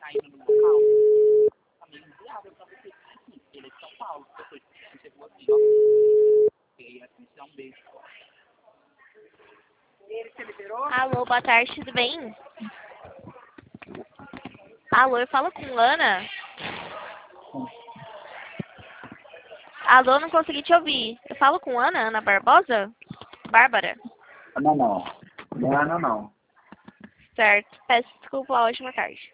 indo no local, tá meio inviável pra você vir aqui, porque ele é de São Paulo. Você chegou assim, ó. E assim, te dá um beijo. Ele que liberou? Alô, boa tarde, tudo bem? Alô, eu falo com Ana? Alô, não consegui te ouvir. Eu falo com Ana Barbosa? Bárbara? Não, não. Não é Ana, não. Certo. Peço desculpa, ótima tarde.